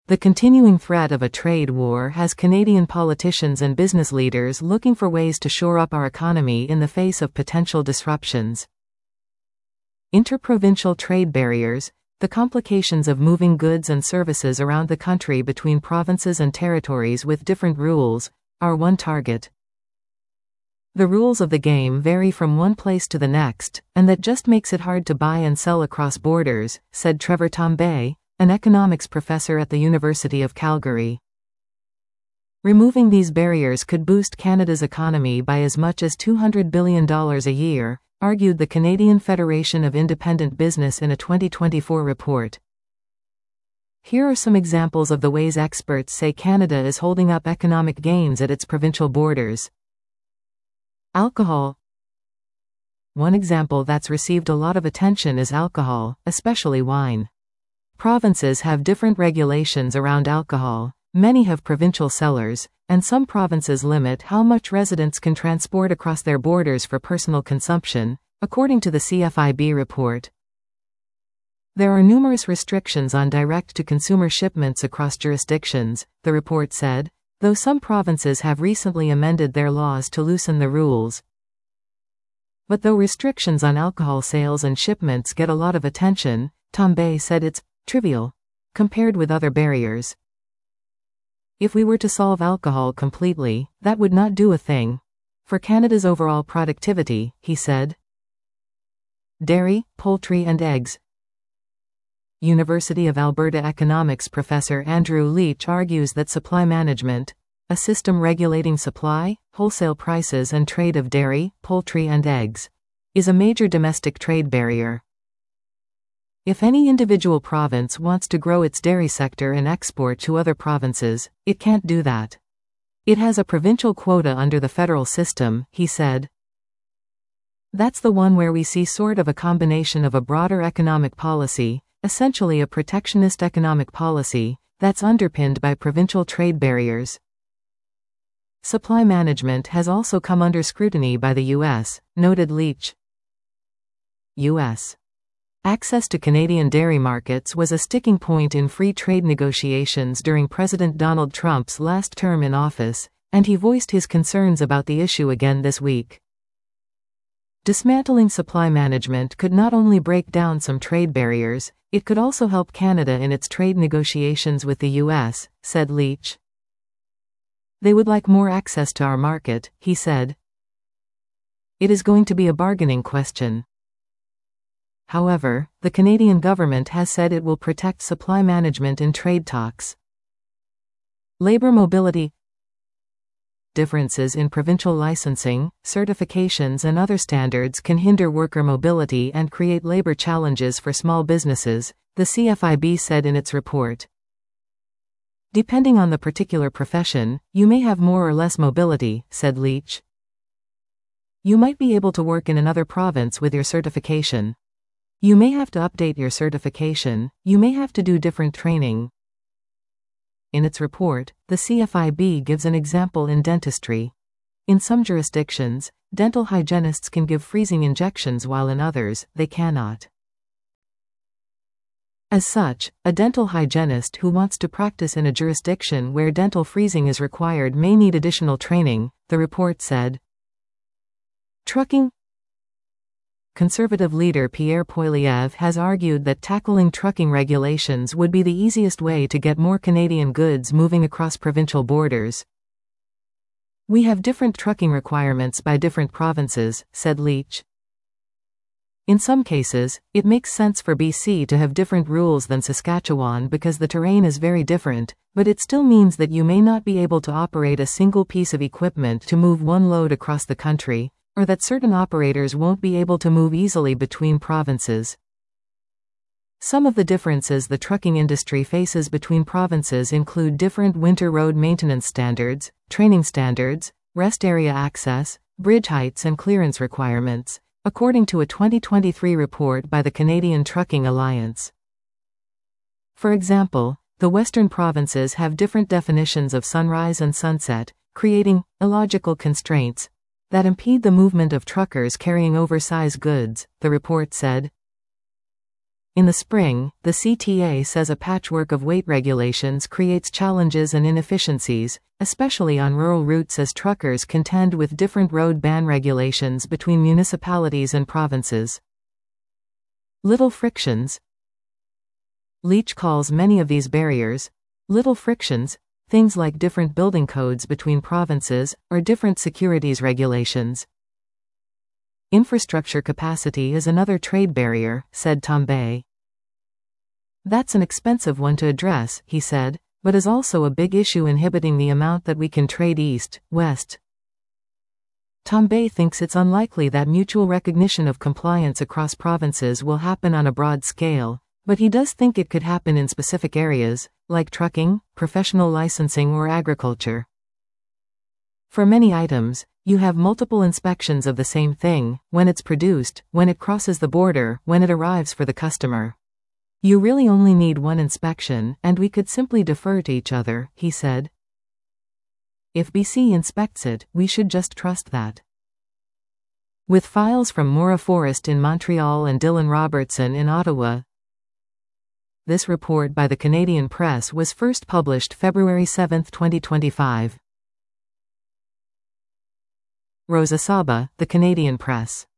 The continuing threat of a trade war has Canadian politicians and business leaders looking for ways to shore up our economy in the face of potential disruptions. Interprovincial trade barriers, the complications of moving goods and services around the country between provinces and territories with different rules, are one target. The rules of the game vary from one place to the next, and that just makes it hard to buy and sell across borders, said Trevor Tambay, an economics professor at the University of Calgary. Removing these barriers could boost Canada's economy by as much as $200 billion a year, argued the Canadian Federation of Independent Business in a 2024 report. Here are some examples of the ways experts say Canada is holding up economic gains at its provincial borders. Alcohol. One example that's received a lot of attention is alcohol, especially wine. Provinces have different regulations around alcohol, many have provincial cellars, and some provinces limit how much residents can transport across their borders for personal consumption, according to the CFIB report. There are numerous restrictions on direct-to-consumer shipments across jurisdictions, the report said, though some provinces have recently amended their laws to loosen the rules. But though restrictions on alcohol sales and shipments get a lot of attention, Tambay said it's trivial compared with other barriers. If we were to solve alcohol completely, that would not do a thing for Canada's overall productivity, he said. Dairy, poultry and eggs. University of Alberta economics professor Andrew Leach argues that supply management, a system regulating supply, wholesale prices and trade of dairy, poultry and eggs, is a major domestic trade barrier. If any individual province wants to grow its dairy sector and export to other provinces, it can't do that. It has a provincial quota under the federal system, he said. That's the one where we see sort of a combination of a broader economic policy, essentially a protectionist economic policy, that's underpinned by provincial trade barriers. Supply management has also come under scrutiny by the U.S., noted Leach. U.S. access to Canadian dairy markets was a sticking point in free trade negotiations during President Donald Trump's last term in office, and he voiced his concerns about the issue again this week. Dismantling supply management could not only break down some trade barriers, it could also help Canada in its trade negotiations with the U.S., said Leach. They would like more access to our market, he said. It is going to be a bargaining question. However, the Canadian government has said it will protect supply management in trade talks. Labor mobility. Differences in provincial licensing, certifications and other standards can hinder worker mobility and create labor challenges for small businesses, the CFIB said in its report. Depending on the particular profession, you may have more or less mobility, said Leach. You might be able to work in another province with your certification. You may have to update your certification, you may have to do different training. In its report, the CFIB gives an example in dentistry. In some jurisdictions, dental hygienists can give freezing injections while in others, they cannot. As such, a dental hygienist who wants to practice in a jurisdiction where dental freezing is required may need additional training, the report said. Trucking. Conservative leader Pierre Poilievre has argued that tackling trucking regulations would be the easiest way to get more Canadian goods moving across provincial borders. We have different trucking requirements by different provinces, said Leach. In some cases, it makes sense for BC to have different rules than Saskatchewan because the terrain is very different, but it still means that you may not be able to operate a single piece of equipment to move one load across the country, or that certain operators won't be able to move easily between provinces. Some of the differences the trucking industry faces between provinces include different winter road maintenance standards, training standards, rest area access, bridge heights and clearance requirements, according to a 2023 report by the Canadian Trucking Alliance. For example, the western provinces have different definitions of sunrise and sunset, creating illogical constraints that impede the movement of truckers carrying oversized goods, the report said. In the spring, the CTA says a patchwork of weight regulations creates challenges and inefficiencies, especially on rural routes as truckers contend with different road ban regulations between municipalities and provinces. Little frictions. Leach calls many of these barriers little frictions, things like different building codes between provinces, or different securities regulations. Infrastructure capacity is another trade barrier, said Tambay. That's an expensive one to address, he said, but is also a big issue inhibiting the amount that we can trade east, west. Tambay thinks it's unlikely that mutual recognition of compliance across provinces will happen on a broad scale, but he does think it could happen in specific areas, like trucking, professional licensing or agriculture. For many items, you have multiple inspections of the same thing, when it's produced, when it crosses the border, when it arrives for the customer. You really only need one inspection, and we could simply defer to each other, he said. If BC inspects it, we should just trust that. With files from Maura Forrest in Montreal and Dylan Robertson in Ottawa. This report by the Canadian Press was first published February 7, 2025. Rosa Saba, The Canadian Press.